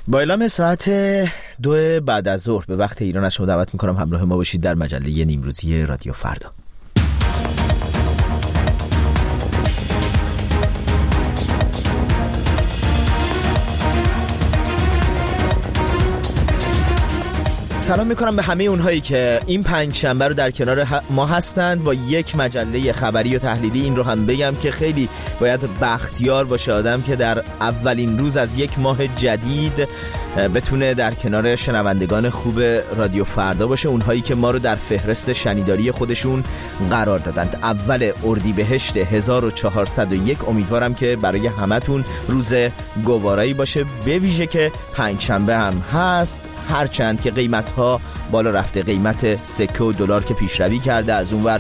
با اعلام ساعت 2 بعد از ظهر به وقت ایران از شما دعوت میکنم همراه ما باشید در مجله نیمروزی رادیو فردا. سلام میکنم به همه اونهایی که این پنجشنبه رو در کنار ما هستند با یک مجله خبری و تحلیلی. این رو هم بگم که خیلی باید بختیار باشه آدم که در اولین روز از یک ماه جدید بتونه در کنار شنوندگان خوب رادیو فردا باشه، اونهایی که ما رو در فهرست شنیداری خودشون قرار دادند. اول اردیبهشت 1401. امیدوارم که برای همتون روز گوارایی باشه، به ویژه که پنجشنبه هم هست. هرچند که قیمت ها بالا رفته، قیمت سکه و دلار که پیشروی کرده، از اونور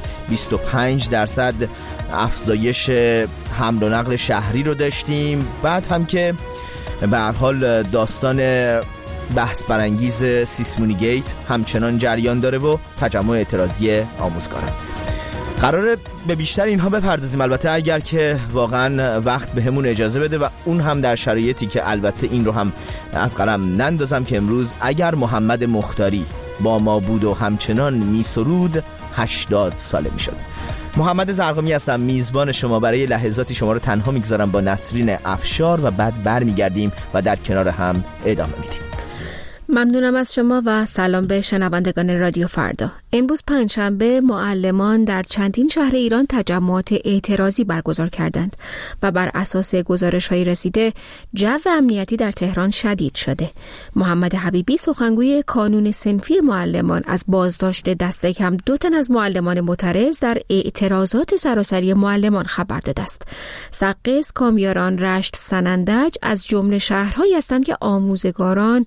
25% افزایش حمل و نقل شهری رو داشتیم. بعد هم که به هر حال داستان بحث برانگیز سیسمونی گیت همچنان جریان داره و تجمع اعتراضی آموزگاران. قراره به بیشتر اینها بپردازیم، البته اگر که واقعا وقت به همون اجازه بده و اون هم در شرایطی که البته این رو هم از قلم نندازم که امروز اگر محمد مختاری با ما بود و همچنان میسرود 80 ساله میشد. محمد زرقامی هستم، میزبان شما. برای لحظاتی شما رو تنها میگذارم با نسرین افشار و بعد برمیگردیم و در کنار هم ادامه میدیم. ممنونم از شما و سلام به شنوندگان رادیو فردا. امروز پنجشنبه معلمان در چندین شهر ایران تجمعات اعتراضی برگزار کردند و بر اساس گزارش‌های رسیده جو امنیتی در تهران شدید شده. محمد حبیبی سخنگوی کانون صنفی معلمان از بازداشت دست کم 2 تن از معلمان معترض در اعتراضات سراسری معلمان خبر داده است. سقز، کامیاران، رشت، سنندج از جمله شهرهایی هستند که آموزگاران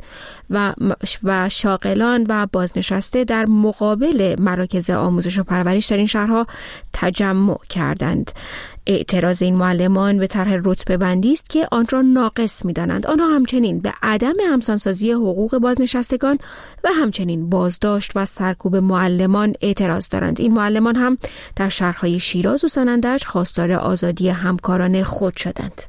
و شاغلان و بازنشسته در مقابل مراکز آموزش و پرورش در این شهرها تجمع کردند. اعتراض این معلمان به طرح رتبه بندی است که آن را ناقص می‌دانند. آنها همچنین به عدم همسانسازی حقوق بازنشستگان و همچنین بازداشت و سرکوب معلمان اعتراض دارند. این معلمان هم در شهرهای شیراز و سنندج خواستار آزادی همکاران خود شدند.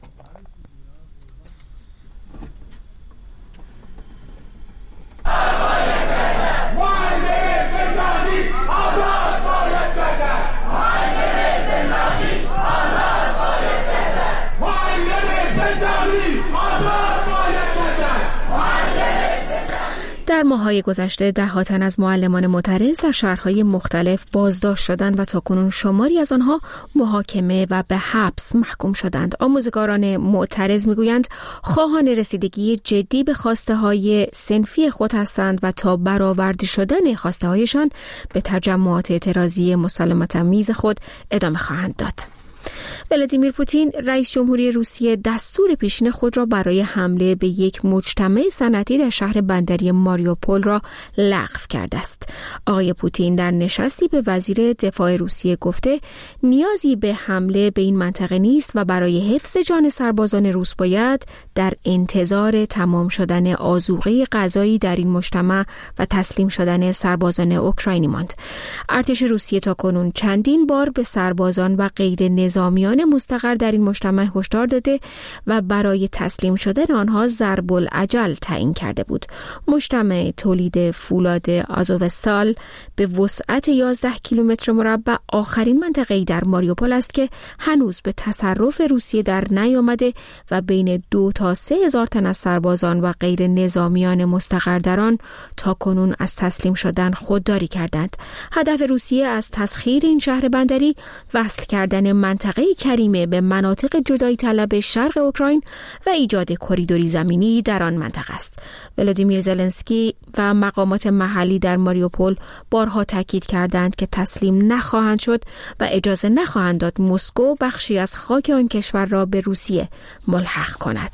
در ماه‌های گذشته 10 تن از معلمان معترض در شهرهای مختلف بازداشت شدند و تاکنون شماری از آنها محاکمه و به حبس محکوم شدند. آموزگاران معترض میگویند خواهان رسیدگی جدی به خواسته‌های صنفی خود هستند و تا برآورده شدن خواسته‌هایشان به تجمعات اعتراضی مسالمت‌آمیز خود ادامه خواهند داد. ولادیمیر پوتین رئیس جمهوری روسیه دستور پیشین خود را برای حمله به یک مجتمع صنعتی در شهر بندری ماریوپول را لغو کرده است. آقای پوتین در نشستی به وزیر دفاع روسیه گفته نیازی به حمله به این منطقه نیست و برای حفظ جان سربازان روس باید در انتظار تمام شدن آذوقه غذایی در این مجتمع و تسلیم شدن سربازان اوکراینی ماند. ارتش روسیه تاکنون چندین بار به سربازان و غیر نظامیان مستقر در این مجتمع هشدار داده و برای تسلیم شدن آنها ضرب الاجل تعیین کرده بود. مجتمع تولید فولاد آزوفستال به وسعت 11 کیلومتر مربع آخرین منطقه‌ای در ماریوپول است که هنوز به تصرف روسیه در نیامده و بین 2 تا 3 هزار تن از سربازان و غیر نظامیان مستقر در آن تا کنون از تسلیم شدن خودداری کردند. هدف روسیه از تسخیر این شهر بندری وصل کردن منطقه کریمه به مناطق جدایی طلب شرق اوکراین و ایجاد کریدوری زمینی در آن منطقه است. ولادیمیر زلنسکی و مقامات محلی در ماریوپول بارها تاکید کردند که تسلیم نخواهند شد و اجازه نخواهند داد مسکو بخشی از خاک آن کشور را به روسیه ملحق کند.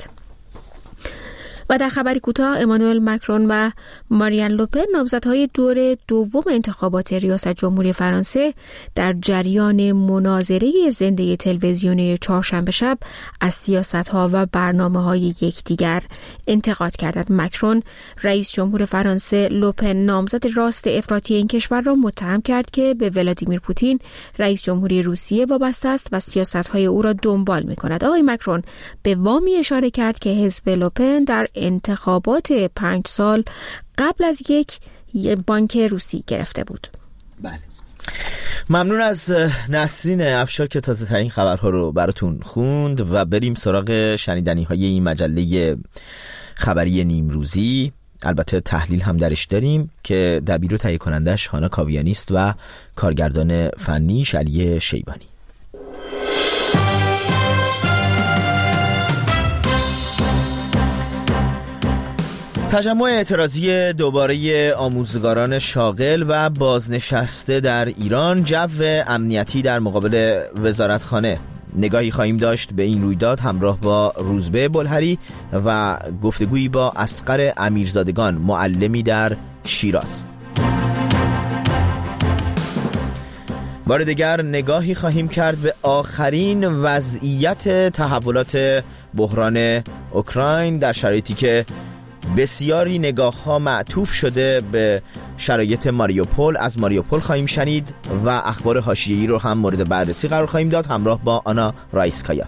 و در خبری کوتاه، امانوئل مکرون و مارین لوپن نامزدهای دور دوم انتخابات ریاست جمهوری فرانسه در جریان مناظره زنده تلویزیونی چهارشنبه شب از سیاست‌ها و برنامه‌های یکدیگر انتقاد کردند. مکرون رئیس جمهور فرانسه، لوپن نامزد راست افراطی این کشور را متهم کرد که به ولادیمیر پوتین رئیس جمهوری روسیه وابسته است و سیاست‌های او را دنبال می‌کند. آقای مکرون به وامی اشاره کرد که حزب لوپن در انتخابات 5 سال قبل از یک بانک روسی گرفته بود. بله. ممنون از نسرین افشار که تازه ترین خبرها رو براتون خوند و بریم سراغ شنیدنی های این مجله خبری نیمروزی. البته تحلیل هم درش داریم که دبیر و تهیه کنندش هانا کاویانی است و کارگردان فنیش علی شیبانی. تجمع اعتراضی دوباره آموزگاران شاغل و بازنشسته در ایران، جو امنیتی در مقابل وزارتخانه. نگاهی خواهیم داشت به این رویداد همراه با روزبه بلهری و گفتگویی با اصغر امیرزادگان، معلمی در شیراز. بار دیگر نگاهی خواهیم کرد به آخرین وضعیت تحولات بحران اوکراین در شرایطی که بسیاری نگاه‌ها معطوف شده به شرایط ماریوپول. از ماریوپول خواهیم شنید و اخبار حاشیه‌ای رو هم مورد بررسی قرار خواهیم داد همراه با آنا رایسکایا.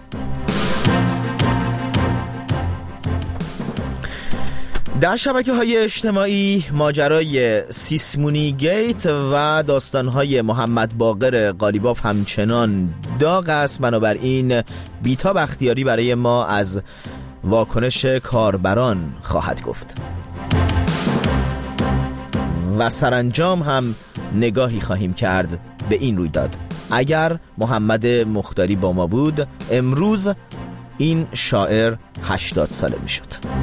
در شبکه‌های اجتماعی ماجرای سیسمونی گیت و داستان‌های محمد باقر قالیباف همچنان داغ است. بنابراین بیتاب اختیاری برای ما از واکنش کاربران خواهد گفت و سرانجام هم نگاهی خواهیم کرد به این رویداد. اگر محمد مختاری با ما بود امروز این شاعر 80 ساله می شد.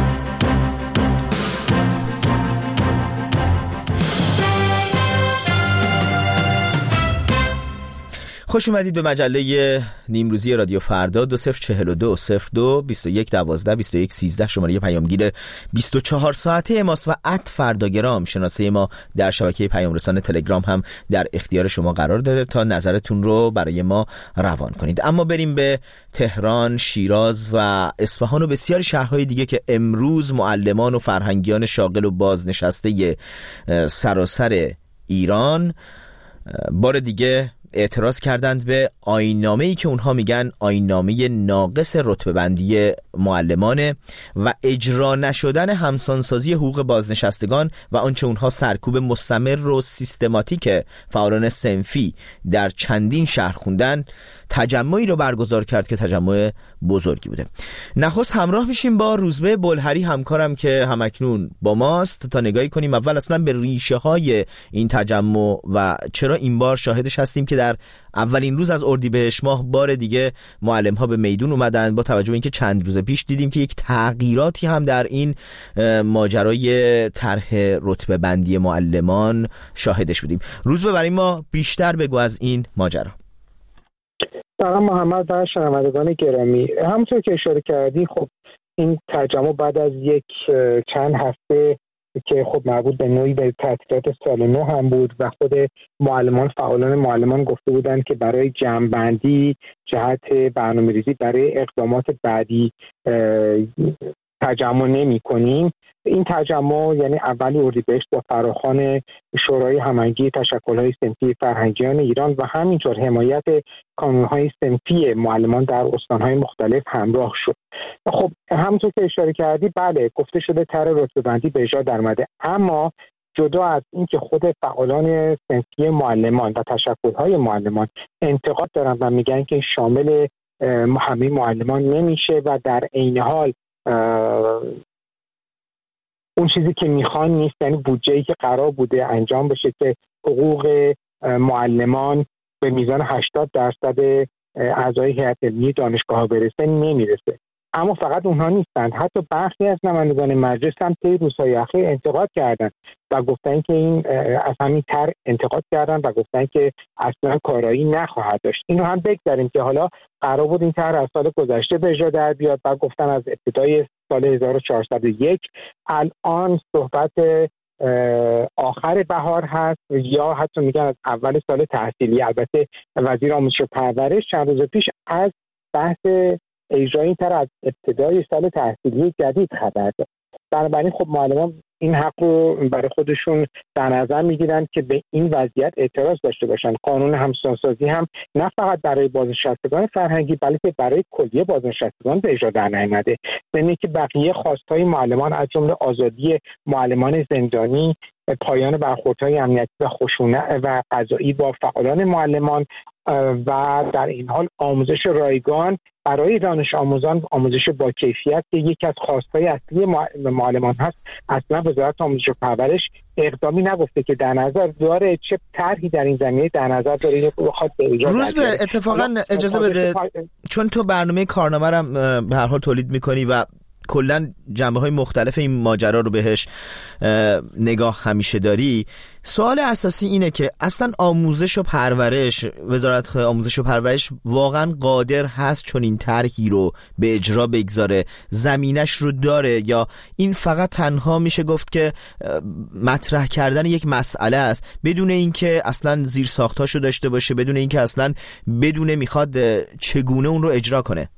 خوش اومدید به مجله نیمروزی رادیو فردا. 2042 02 21 12 21 13 شماره پیامگیر 24 ساعته ماست و @فرداگرام شناسه ما در شبکه پیام رسان تلگرام هم در اختیار شما قرار داده تا نظرتون رو برای ما روان کنید. اما بریم به تهران، شیراز و اصفهان و بسیاری شهرهای دیگه که امروز معلمان و فرهنگیان شاغل و بازنشسته سراسر ایران بار دیگه اعتراض کردند به آیین‌نامه‌ای که اونها میگن آیین‌نامه ناقص رتبه‌بندی معلمانه و اجرا نشدن همسانسازی حقوق بازنشستگان و آنچه اونها سرکوب مستمر و سیستماتیک فعالان صنفی در چندین شهر خوندن، تجمعی رو برگزار کرد که تجمع بزرگی بوده. نخست همراه میشیم با روزبه بلهری همکارم که همکنون با ماست تا نگاهی کنیم اول اصلا به ریشه های این تجمع و چرا این بار شاهدش هستیم که در اولین روز از اردیبهشت ماه بار دیگه معلم ها به میدون اومدن، با توجه به اینکه چند روز پیش دیدیم که یک تغییراتی هم در این ماجرای طرح رتبه بندی معلمان شاهدش بودیم. روزبه برای ما بیشتر بگو از این ماجرا. سلام محمد و شنوندگان گرامی. همونطور که اشاره کردی خب این تجمع بعد از چند هفته که خب مربوط به نوعی به تعطیلات سال نو هم بود و خود فعالان معلمان گفته بودند که برای جمع‌بندی جهت برنامه‌ریزی برای اقدامات بعدی تجمع نمی‌کنیم. این تجمع یعنی اول اردیبهشت با فراخوان شورای هماهنگی تشکل‌های صنفی فرهنگیان ایران و همینطور حمایت کانون‌های صنفی معلمان در استان‌های مختلف همراه شد. خب همونطور که اشاره کردی بله گفته شده طرح رتبه‌بندی به اجرا درآمده، اما جدا از این که خود فعالان صنفی معلمان و تشکل‌های معلمان انتقاد دارن و میگن که شامل همه معلمان نمیشه و در عین حال اون چیزی که میخوان نیست، یعنی بودجه‌ای که قرار بوده انجام بشه که حقوق معلمان به میزان 80% اعضای هیئت علمی دانشگاه‌ها برسه نمیرسه. اما فقط اونها نیستند، حتی برخی از نمایندگان مجلس هم طی روزهای اخیر انتقاد کردند و گفتن که این از همین طرح انتقاد کردن و گفتن که اصلا کارایی نخواهد داشت. اینو هم بگذاریم که حالا قرار بود این طرح از سال گذشته به اجرا در بیاد و گفتن از ابتدای سال 1401. الان صحبت آخر بهار هست یا حتی میگن از اول سال تحصیلی. البته وزیر آموزش و پرورش چند روز پیش از بحث اجرای این طرح از ابتدای سال تحصیلی جدید خبر داد. بنابراین خب معلمان این حق رو برای خودشون در نظر میگیرن که به این وضعیت اعتراض داشته باشن. قانون همسانسازی هم نه فقط برای بازنشستگان فرهنگی بلکه برای کلیه بازنشستگان به اجرا در نیامده. یعنی که بقیه خواستهای معلمان از جمله آزادی معلمان زندانی، پایان برخوردهای امنیتی و خشونت و قضایی با فعالان معلمان و در این حال آموزش رایگان برای دانش آموزان، آموزش با کیفیت که یکی از خواستهای اصلی معلمان هست، اصلا وزارت آموزش و پرورش اقدامی نگفته که در نظر داره، چه طرحی در این زمینه در نظر داره بخواد به اجرا روز به اتفاقا اجازه بده، چون تو برنامه کارنامه رو به هر حال تولید میکنی و کلا جنبه‌های مختلف این ماجرا رو بهش نگاه همیشه داری، سوال اساسی اینه که اصلا آموزش و پرورش، وزارت آموزش و پرورش واقعا قادر هست چون این طرحی رو به اجرا بگذاره؟ زمینش رو داره یا این فقط تنها میشه گفت که مطرح کردن یک مسئله است بدون اینکه اصلا زیر ساختاشو داشته باشه، بدون اینکه اصلا بدونه میخواد چگونه اون رو اجرا کنه؟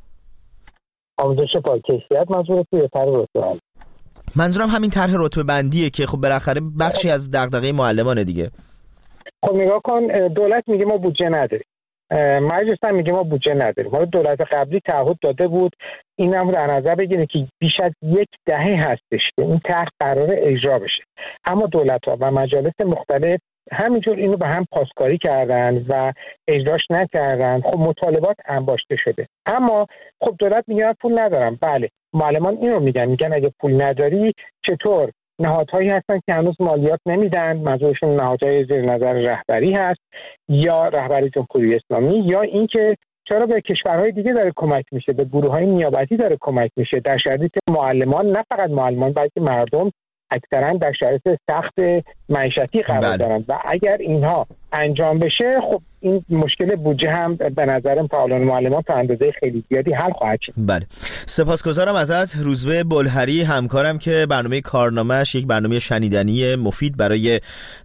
آموزش با کیفیت منظورت توی طرح رتبه؟ منظورم همین طرح رتبه بندیه که خب بالاخره بخشی از دغدغه معلمانه دیگه. خب نگاه کن، دولت میگه ما بودجه نداریم، مجلس هم میگه ما بودجه نداریم. حالا دولت قبلی تعهد داده بود، اینم در نظر بگیرید که بیش از 10 هستش که این طرح قرار اجرا بشه، اما دولت‌ها و مجالس مختلف همینجور اینو به هم پاسکاری کردن و اجراش نکردن. خب مطالبات انباشته شده، اما خب دولت میگه پول ندارم. بله، معلمان اینو میگن اگه پول نداری چطور؟ نهادهایی هستن که هنوز مالیات نمیدن، منظورشون نهادهای زیر نظر رهبری هست یا رهبری جمهوری اسلامی، یا اینکه چرا به کشورهای دیگه داره کمک میشه، به گروههای نیابتی داره کمک میشه، در شرایطی که معلمان، نه فقط معلمان بلکه مردم اکثرا در شرایط سخت معیشتی قرار دارن و اگر اینها انجام بشه خب این مشکل بودجه هم به نظرم فعالان معلمان تا اندازه خیلی زیادی حل خواهد شد. بله، سپاسگزارم ازت روزبه بلهری، همکارم که برنامه کارنامه‌اش یک برنامه شنیدنی مفید برای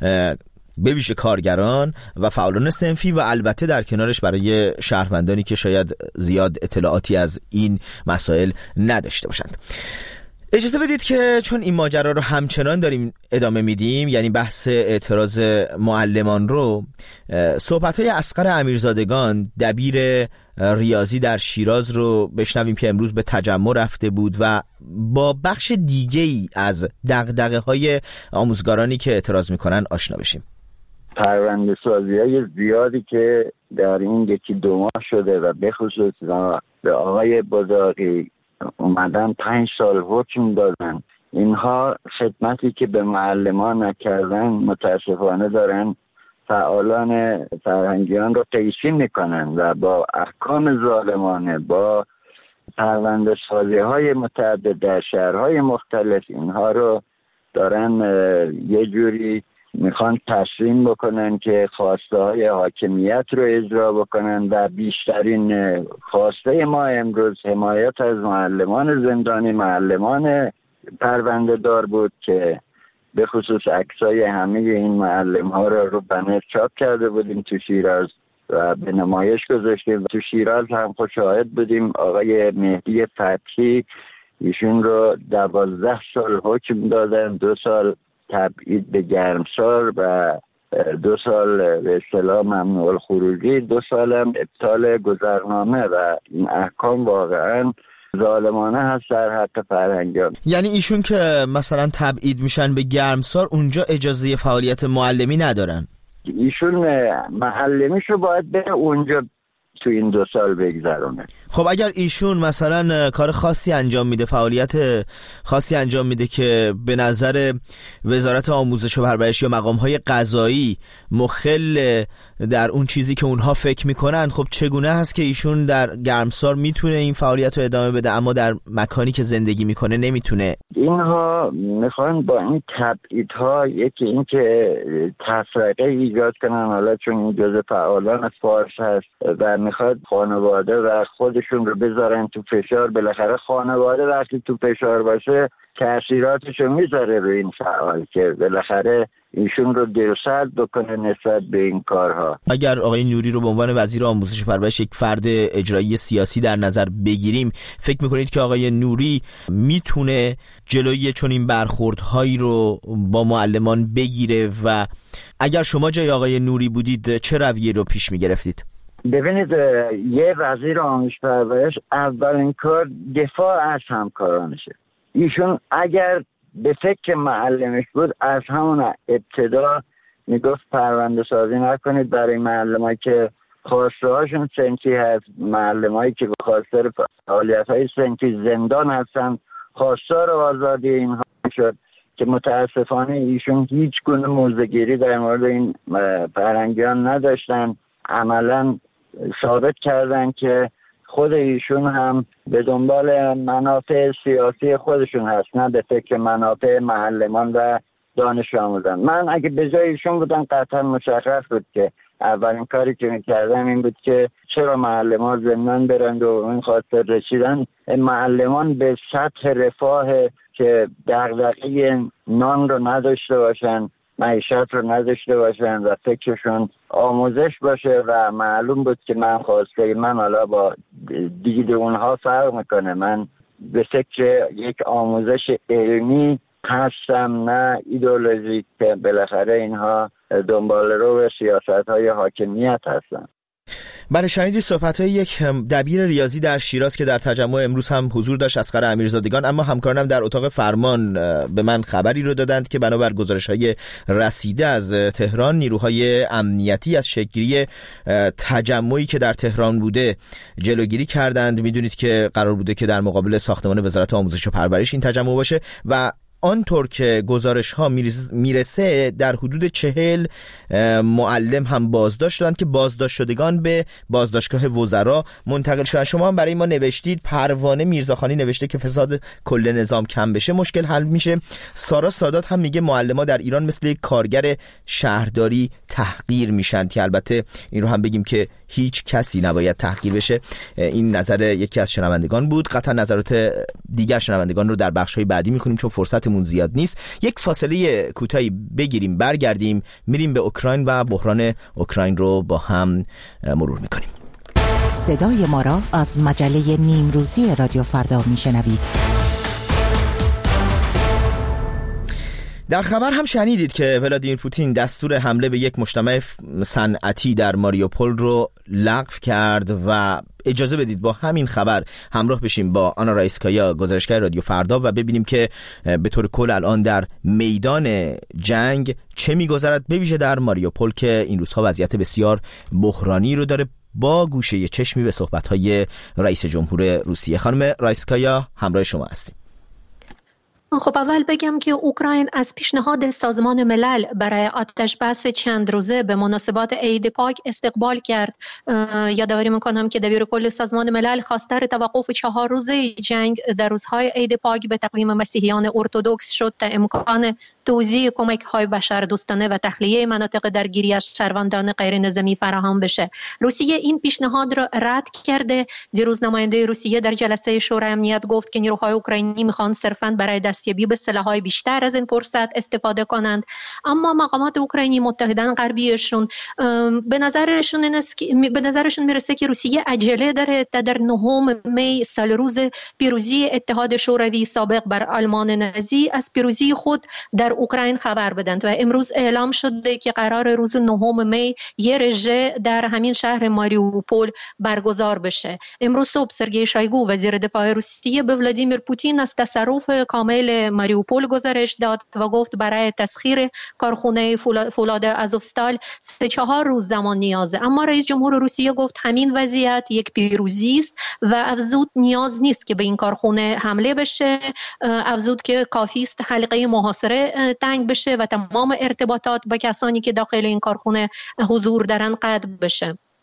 به ویژه کارگران و فعالان صنفی و البته در کنارش برای شهروندانی که شاید زیاد اطلاعاتی از این مسائل نداشته باشند. اجازه بدید که چون این ماجرا رو همچنان داریم ادامه میدیم، یعنی بحث اعتراض معلمان رو، صحبت‌های اصغر امیرزادگان دبیر ریاضی در شیراز رو بشنویم که امروز به تجمع رفته بود و با بخش دیگه‌ای از دغدغه‌های آموزگارانی که اعتراض میکنن آشنا بشیم. پرونده سازی‌های زیادی که در این 1-2 ماه شده و به خصوص به آقای بزاقی اومدن 5 سال حکم دادن، اینها خدمتی که به معلمان نکردن متاسفانه دارن فعالان فرهنگیان رو قیچی میکنن و با احکام ظالمانه، با پرونده سازی های متعدد در شهرهای مختلف اینها رو دارن یه جوری میخوان تسلیم بکنن که خواسته های حاکمیت رو اجرا بکنن و بیشترین خواسته ما امروز حمایت از معلمان زندانی، معلمان پرونده دار بود که به خصوص عکسای همه این معلم ها رو بنر چاپ کرده بودیم تو شیراز و به نمایش گذاشتیم. تو شیراز هم شاهد بودیم آقای مهدی فتحی، ایشون رو 12 سال حکم دادن، 2 سال تبعید به گرمسار و 2 سال به اصطلاح ممنوع الخروجی، 2 سال هم ابطال گذرنامه و این احکام واقعا ظالمانه هست در حق فرهنگیان. یعنی ایشون که مثلا تبعید میشن به گرمسار اونجا اجازه فعالیت معلمی ندارن؟ ایشون معلمیشو باید به اونجا تو این 2 سال بگذرونه. خب اگر ایشون مثلا کار خاصی انجام میده، فعالیت خاصی انجام میده که به نظر وزارت آموزش و پرورش یا مقام‌های قضایی مخل در اون چیزی که اونها فکر میکنن، خب چگونه هست که ایشون در گرمسار میتونه این فعالیت رو ادامه بده اما در مکانی که زندگی میکنه نمیتونه؟ اینها میخوان با این تبعیدها یکی این که تفرقه ایجاد کنن، حالا چون این جزء فعالان فارس هست و بخواد خانواده و خودشون رو بذارن تو فشار. بالاخره خانواده وقتی تو فشار باشه تأثیراتشو میذاره روی این فعال که بالاخره ایشون رو دلسرد بکنه نسبت به این کارها. اگر آقای نوری رو به عنوان وزیر آموزش و پرورش یک فرد اجرایی سیاسی در نظر بگیریم، فکر میکنید که آقای نوری میتونه جلوی چنین برخوردهایی رو با معلمان بگیره و اگر شما جای آقای نوری بودید چه رویه رو پیش میگرفتید؟ ببینید، یه وزیر آموزش و پرورش اولین کار دفاع از همکارانشه. ایشون اگر به فکر معلمش بود از همون ابتدا میگفت پرونده سازی نکنید برای معلمایی که خواسته هاشون سنفی هست، معلمایی که به خواستار فعالیت های سنفی زندان هستن، خواستار آزادی اینها شد که متاسفانه ایشون هیچ گونه موضع‌گیری در مورد این فرهنگیان نداشتن. عملا ثابت کردن که خود ایشون هم به دنبال منافع سیاسی خودشون هست، نه به فکر منافع معلمان و دانش آموزان. من اگه به جای ایشون بودم قطعا مشخص بود که اولین کاری که میکردم این بود که چرا معلمان زندان برند و این خاطر رسیدن معلمان به سطح رفاه که دغدغه نان رو نداشته باشن، معیشت رو نداشته باشن و فکرشون آموزش باشه. و معلوم بود که من خواسته من حالا با دید اونها فرق میکنه. من به فکر یک آموزش علمی هستم، نه ایدئولوژیک که بالاخره اینها دنبال رو سیاست های حاکمیت هستن. بله، شنیدید صحبت‌های یک دبیر ریاضی در شیراز که در تجمع امروز هم حضور داشت، اصغر امیرزادگان. اما همکارانم در اتاق فرمان به من خبری رو دادند که بنابر گزارش‌های رسیده از تهران، نیروهای امنیتی از شکل‌گیری تجمعی که در تهران بوده جلوگیری کردند. میدونید که قرار بوده که در مقابل ساختمان وزارت آموزش و پرورش این تجمع باشه و آنطور که گزارش ها میرسه در حدود 40 معلم هم بازداشت شدند که بازداشت شدگان به بازداشتگاه وزرا منتقل شدند. شما هم برای ما نوشتید، پروانه میرزاخانی نوشته که فساد کل نظام کم بشه مشکل حل میشه. سارا سادات هم میگه معلما در ایران مثل یک کارگر شهرداری تحقیر میشن، که البته این رو هم بگیم که هیچ کسی نباید تحقیر بشه. این نظر یکی از شنوندگان بود. قطعا نظرات دیگر شنوندگان رو در بخش‌های بعدی می‌خونیم چون فرصتمون زیاد نیست. یک فاصله کوتاهی بگیریم، برگردیم میریم به اوکراین و بحران اوکراین رو با هم مرور می‌کنیم. صدای ما را از مجله نیمروزی رادیو فردا میشنوید. در خبر هم شنیدید که ولادیمیر پوتین دستور حمله به یک مجتمع صنعتی در ماریوپول رو لغو کرد و اجازه بدید با همین خبر همراه بشیم با آنا رایسکایا، گزارشگر رادیو فردا، و ببینیم که به طور کل الان در میدان جنگ چه می‌گذرد، به ویژه در ماریوپول که این روزها وضعیت بسیار بحرانی رو داره. با گوشه چشمی به صحبت‌های رئیس جمهور روسیه. خانم رایسکایا، همراه شما هستیم. خب اول بگم که اوکراین از پیشنهاد سازمان ملل برای آتش بس چند روزه به مناسبات عید پاک استقبال کرد. یادآوری میکنم که دبیر کل سازمان ملل خواستار توقف 4 روزه جنگ در روزهای عید پاک به تقویم مسیحیان ارتدوکس شد تا امکان توزیع کمک‌های بشردوستانه و تخلیه مناطق درگیری از شهروندان غیر نظامی فراهم بشه. روسیه این پیشنهاد را رد کرده. دیروز نماینده روسیه در جلسه شورای امنیت گفت که نیروهای اوکراینی میخوان صرفاً برای دستیابی به سلاح‌های بیشتر از این فرصت استفاده کنند. اما مقامات اوکراینی، متحدان غربیشون، به نظرشون میرسه که روسیه عجله داره تا در 9 می سال روز پیروزی اتحاد شوروی سابق بر آلمان نازی از پیروزی خود در اوکراین خبر بدند و امروز اعلام شده که قرار روز 9 می یه رژه در همین شهر ماریوپول برگزار بشه. امروز صبح سرگئی شایگو وزیر دفاع روسیه به ولادیمیر پوتین از تصرف کامل ماریوپول گزارش داد و گفت برای تسخیر کارخانه فولاد آزوفستال 3-4 روز زمان نیازه. اما رئیس جمهور روسیه گفت همین وضعیت یک پیروزی است و افزود نیاز نیست که به این کارخانه حمله بشه. افزود که کافی است حلقه محاصره تنگ بشه و تمام ارتباطات با کسانی که داخل این کارخانه حضور دارن قطع بشه.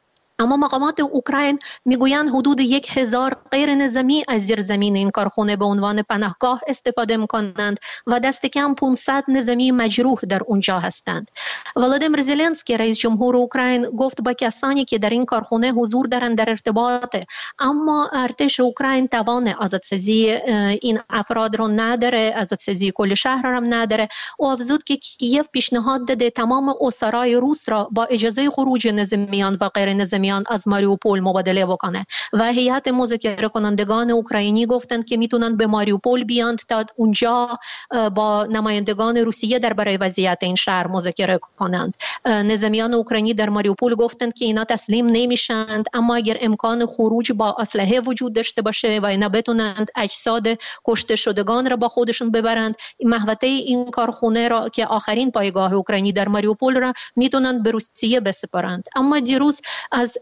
اما مقامات اوکراین میگویند حدود 1000 غیر نظامی از زیرزمین این کارخانه به عنوان پناهگاه استفاده میکنند و دست کم 500 نظامی مجروح در اونجا هستند. ولادیمیر زلنسکی رئیس جمهور اوکراین گفت با کسانی که در این کارخانه حضور دارند در ارتباط، اما ارتش اوکراین توان آزادسازی این افراد رو نداره، آزادسازی کل شهر را هم نداره. او افزود که کیف پیشنهاد داده تمام اسرای روس را با اجازه خروج نظامیان و غیر نظامیان از ماریوپول مبادله بکنه و هیئت مذاکره کنندگان اوکراینی گفتند که میتونن به ماریوپول بیاند تا اونجا با نمایندگان روسیه درباره وضعیت این شهر مذاکره کنند. نظامیان اوکراینی در ماریوپول گفتند که اینا تسلیم نمیشند، اما اگر امکان خروج با اسلحه وجود داشته باشه و اینا بتونند اجساد کشته شدگان را با خودشون ببرند، محوطه این کارخانه را که آخرین پایگاه اوکراینی در ماریوپول را میتونند به روسیه بسپارند. اما دیروز از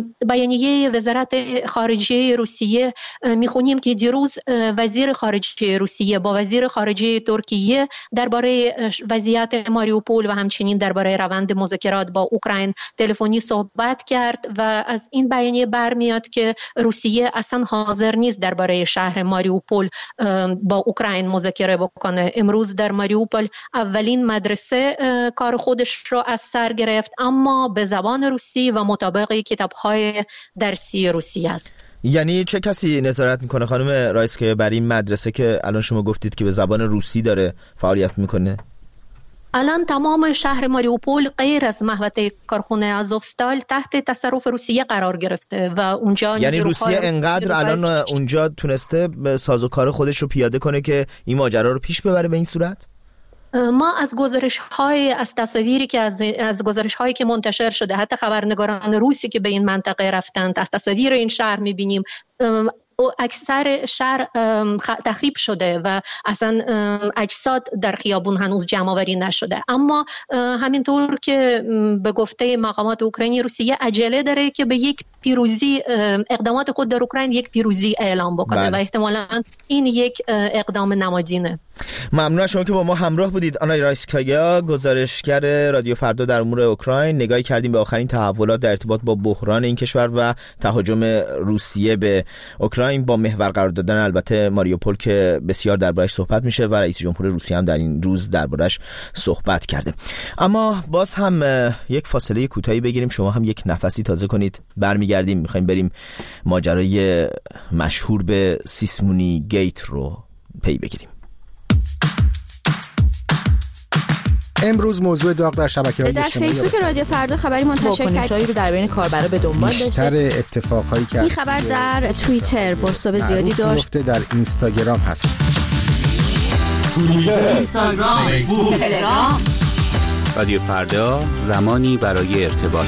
بیانیه وزارت خارجه روسیه میخونیم که دیروز وزیر خارجه روسیه با وزیر خارجه ترکیه درباره وضعیت ماریوپول و همچنین درباره روند مذاکرات با اوکراین تلفنی صحبت کرد و از این بیانیه برمیاد که روسیه اصلا حاضر نیست درباره شهر ماریوپول با اوکراین مذاکره بکنه. امروز در ماریوپول اولین مدرسه کار خودش رو از سر گرفت، اما به زبان روسی و مطابق کتاب‌های درسی روسی است. یعنی چه کسی نظارت میکنه خانم رایسکایا بر این مدرسه که الان شما گفتید که به زبان روسی داره فعالیت میکنه؟ الان تمام شهر ماریوپول غیر از محوطه کارخانه آزوفستال تحت تصرف روسیه قرار گرفته و اونجا یعنی روسیه انقدر الان اونجا تونسته سازوکار خودش رو پیاده کنه که این ماجرا رو پیش ببره به این صورت؟ ما از گزارش‌های از تصاویری که از گزارش‌هایی که منتشر شده، حتی خبرنگاران روسی که به این منطقه رفتند، از تصاویر این شهر می‌بینیم اکثر شهر تخریب شده و اصلا اجساد در خیابون هنوز جمع آوری نشده. اما همینطور که به گفته مقامات اوکراینی، روسیه عجله داره که به یک پیروزی اقدامات خود در اوکراین یک پیروزی اعلام بکنه و احتمالاً این یک اقدام نمادینه. ممنون شما که با ما همراه بودید. آنا رایسکایا، گزارشگر رادیو فردا در امور اوکراین، نگاهی کردیم به آخرین تحولات در ارتباط با بحران این کشور و تهاجم روسیه به اوکراین با محور قرار دادن البته ماریوپول که بسیار دربارش صحبت میشه و رئیس جمهور روسیه هم در این روز دربارش صحبت کرده. اما باز هم یک فاصله کوتاهی بگیریم، شما هم یک نفسی تازه کنید، برمیگردیم میخوایم بریم ماجرای مشهور به سیسمونی گیت رو پی بگیریم. امروز موضوع داغ در شبکه‌های اجتماعی در فیسبوک رادیو فردا خبری منتشر کرد رو در بین کاربرا به دنبال داشته. بیشتر اتفاقایی که این خبر در توییتر بازتاب زیادی داشت، در اینستاگرام هست. اینستاگرام، فیسبوک، تلگرام. رادیو فردا، زمانی برای ارتباط.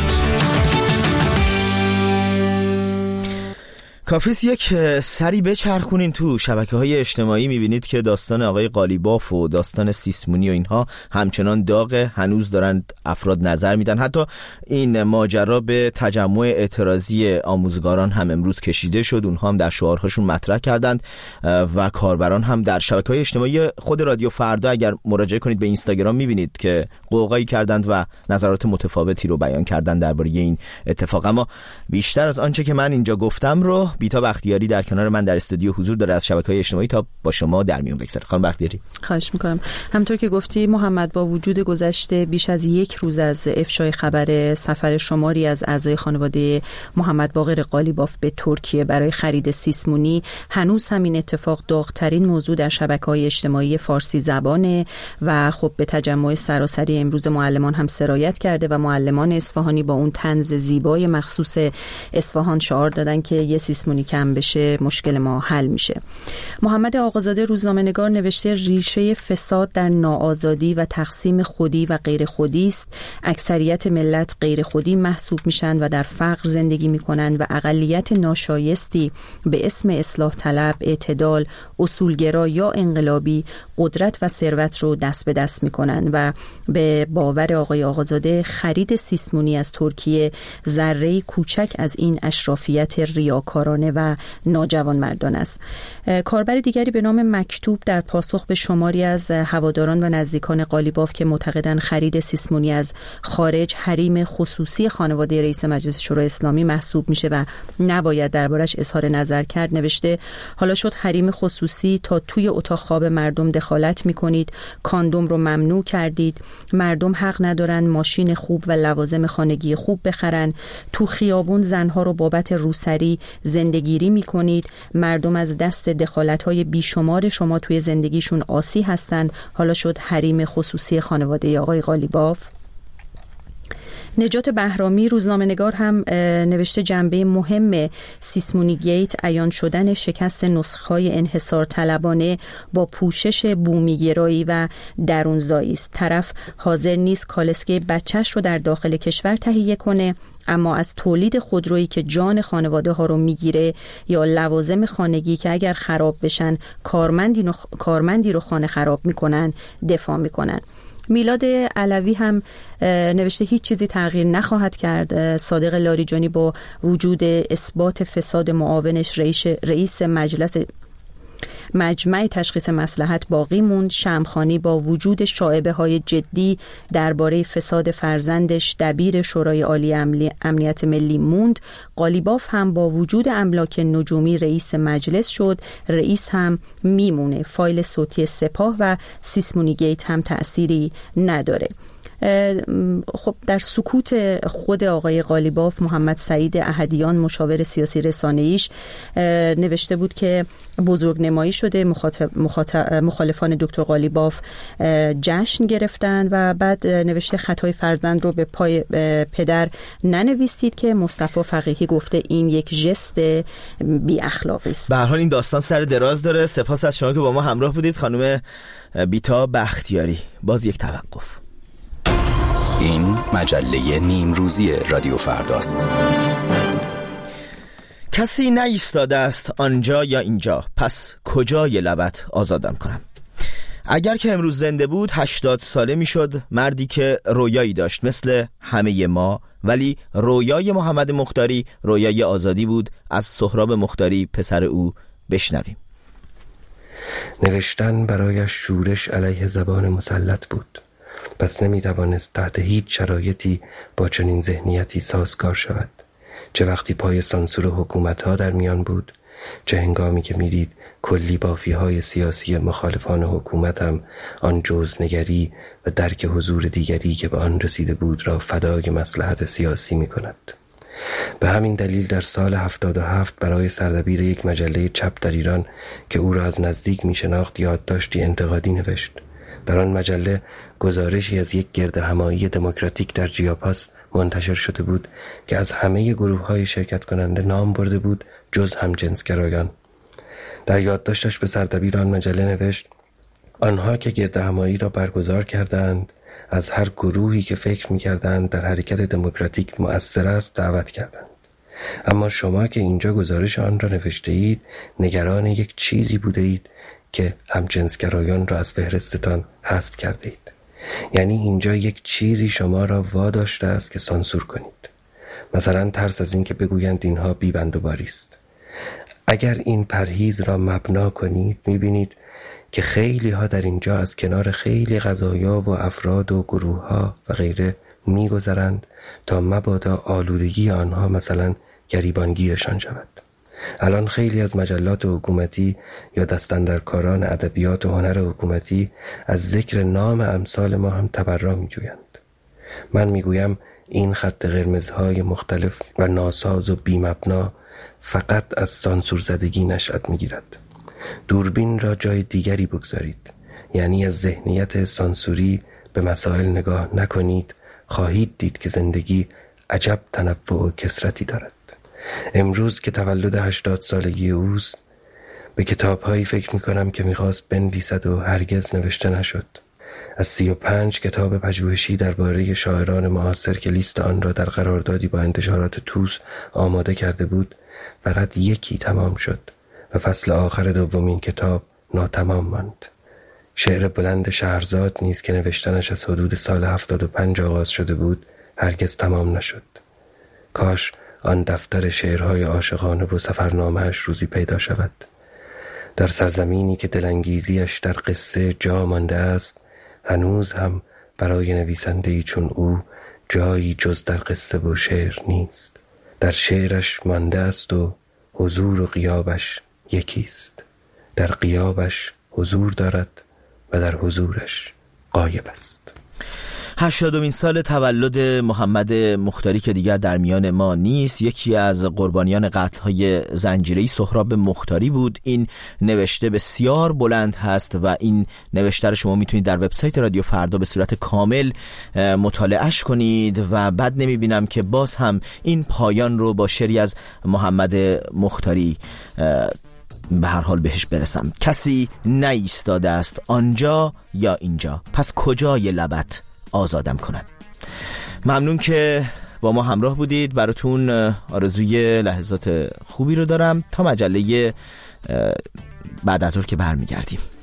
کافیست یک سری بچرخونین تو شبکه‌های اجتماعی، می‌بینید که داستان آقای قالیباف و داستان سیسمونی و اینها همچنان داغه، هنوز دارن افراد نظر میدن. حتی این ماجرا به تجمع اعتراضی آموزگاران هم امروز کشیده شد، اونها هم در شعارهاشون مطرح کردند و کاربران هم در شبکه‌های اجتماعی خود رادیو فردا اگر مراجعه کنید به اینستاگرام می‌بینید که قوقایی کردند و نظرات متفاوتی رو بیان کردند درباره این اتفاق. اما بیشتر از آنچه که من اینجا گفتم رو بیتا بختیاری در کنار من در استودیو حضور داره از شبکه‌های اجتماعی تا با شما در میون بگذاره. خانم بختیاری. خواهش می‌کنم. همونطور که گفتی محمد، با وجود گذشته بیش از یک روز از افشای خبر سفر شماری از اعضای خانواده محمد باقر قالیباف به ترکیه برای خرید سیسمونی، هنوز همین اتفاق داغ‌ترین موضوع در شبکه‌های اجتماعی فارسی زبانه و خب به تجمع سراسری امروز معلمان هم سرایت کرده و معلمان اصفهانی با اون طنز زیبای مخصوص اصفهان شعار دادن که یه سیسمونی کم بشه مشکل ما حل میشه. محمد آقازاده روزنامه‌نگار نوشته ریشه فساد در ناآزادی و تقسیم خودی و غیر خودی است. اکثریت ملت غیر خودی محسوب میشن و در فقر زندگی میکنن و اقلیت ناشایستی به اسم اصلاح طلب، اعتدال، اصولگرا یا انقلابی قدرت و ثروت رو دست به دست میکنن و به باور آقای آقازاده خرید سیسمونی از ترکیه ذره‌ای کوچک از این اشرافیت ریاکارانه جوانمردانه و ناجوانمردانه است. کاربر دیگری به نام مکتوب در پاسخ به شماری از هواداران و نزدیکان قالیباف که معتقدند خرید سیسمونی از خارج حریم خصوصی خانواده رئیس مجلس شورای اسلامی محسوب میشه و نباید دربارش اظهار نظر کرد، نوشته حالا شد حریم خصوصی تا توی اتاق خواب مردم دخالت میکنید، کاندوم رو ممنوع کردید، مردم حق ندارن ماشین خوب و لوازم خانگی خوب بخرن، تو خیابون زنها رو بابت روسری زندگیری میکنید، مردم از دست دخالت‌های بیشمار شما توی زندگیشون آسی هستن، حالا شد حریم خصوصی خانواده آقای قالیباف. نجات بهرامی روزنامه‌نگار هم نوشته جنبه مهم سیسمونی گیت عیان شدن شکست نسخه‌های انحصار طلبانه با پوشش بومیگرایی و درونزایی است. طرف حاضر نیست کالسکه بچهش رو در داخل کشور تهیه کنه، اما از تولید خودرویی که جان خانواده ها رو میگیره یا لوازم خانگی که اگر خراب بشن کارمندی رو خانه خراب میکنن دفاع میکنن. میلاد علوی هم نوشته هیچ چیزی تغییر نخواهد کرد. صادق لاریجانی با وجود اثبات فساد معاونش رئیس مجمع تشخیص مصلحت باقی موند. شمخانی با وجود شایبه های جدی درباره فساد فرزندش دبیر شورای عالی امنیت ملی موند. قالیباف هم با وجود املاک نجومی رئیس مجلس شد، رئیس هم میمونه. فایل صوتی سپاه و سیسمونی گیت هم تأثیری نداره. خب در سکوت خود آقای قالیباف، محمد سعید احدیان مشاور سیاسی رسانه‌ایش نوشته بود که بزرگنمایی شده، مخالفان دکتر قالیباف جشن گرفتن و بعد نوشته خطای فرزند رو به پای پدر ننویسید که مصطفی فقیهی گفته این یک ژست بی اخلاقی است. به هر حال این داستان سر دراز داره. سپاس از شما که با ما همراه بودید خانم بیتا بختیاری. باز یک توقف. این مجله نیمروزی رادیو فرداست. کسی نایستاده است آنجا یا اینجا، پس کجای لبت آزادم کنم. اگر که امروز زنده بود 80 ساله میشد، مردی که رویایی داشت مثل همه ما، ولی رویای محمد مختاری رویای آزادی بود. از سهراب مختاری پسر او بشنویم. نوشتن برایش شورش علیه زبان مسلط بود، پس نمیتوانست تحت هیچ شرایطی با چنین ذهنیتی سازگار شود، چه وقتی پای سانسور حکومت‌ها در میان بود، چه هنگامی که میدید کلی بافی‌های سیاسی مخالفان حکومت هم آن جزنگری و درک حضور دیگری که به آن رسیده بود را فدای مصلحت سیاسی می‌کند. به همین دلیل در سال 77 برای سردبیر یک مجله چپ در ایران که او را از نزدیک می‌شناخت یادداشتی انتقادی نوشت. در آن مجله گزارشی از یک گردهمایی دموکراتیک در جیاپاس منتشر شده بود که از همه گروه‌های شرکت کننده نام برده بود جز همجنسگرایان. در یادداشتش به سردبیر آن مجله نوشت: آنها که گردهمایی را برگزار کردند از هر گروهی که فکر می‌کردند در حرکت دموکراتیک مؤثر است دعوت کردند، اما شما که اینجا گزارش آن را نوشته اید نگران یک چیزی بوده اید که همجنسگرایان را از فهرستتان حذف کرده اید. یعنی اینجا یک چیزی شما را واداشته است که سانسور کنید، مثلا ترس از این که بگویند اینها بی‌بندوباری است. اگر این پرهیز را مبنا کنید می‌بینید که خیلی ها در اینجا از کنار خیلی قضایا و افراد و گروه ها و غیره می‌گذرند تا مبادا آلودگی آنها مثلا گریبانگیرشان شود. الان خیلی از مجلات حکومتی یا دستاندرکاران ادبیات و هنر حکومتی از ذکر نام امثال ما هم تبرا می‌جویند. من میگویم این خط قرمزهای مختلف و ناساز و بی‌مبنا فقط از سانسور زدگی نشأت می‌گیرد. دوربین را جای دیگری بگذارید، یعنی از ذهنیت سانسوری به مسائل نگاه نکنید، خواهید دید که زندگی عجب تنوع و کثرتی دارد. امروز که تولد 80 سالگی اوست به کتاب‌هایی فکر می‌کنم که می‌خواست بنویسد و هرگز نوشته نشد. از 35 کتاب پژوهشی درباره شاعران معاصر که لیست آن را در قراردادی با انتشارات توس آماده کرده بود فقط یکی تمام شد و فصل آخر دومین کتاب ناتمام ماند. شعر بلند شهرزاد نیز که نوشتنش از حدود سال 75 آغاز شده بود هرگز تمام نشد. کاش آن دفتر شعرهای عاشقانه و سفرنامه‌اش روزی پیدا شود. در سرزمینی که دلانگیزیش در قصه جا مانده است، هنوز هم برای نویسنده‌ای چون او جایی جز در قصه و شعر نیست. در شعرش مانده است و حضور و غیابش یکیست. در غیابش حضور دارد و در حضورش غایب است. 80مین سال تولد محمد مختاری که دیگر در میان ما نیست، یکی از قربانیان قتل‌های زنجیره‌ای سهراب مختاری بود. این نوشته بسیار بلند هست و این نوشته رو شما میتونید در وبسایت رادیو فردا به صورت کامل مطالعهش کنید و بد نمیبینم که باز هم این پایان رو با شعری از محمد مختاری به هر حال بهش برسم. کسی نایستاده است آنجا یا اینجا، پس کجای لبت آزادم کند. ممنون که با ما همراه بودید. براتون آرزوی لحظات خوبی رو دارم تا مجله بعد از ظهر که برمیگردیم.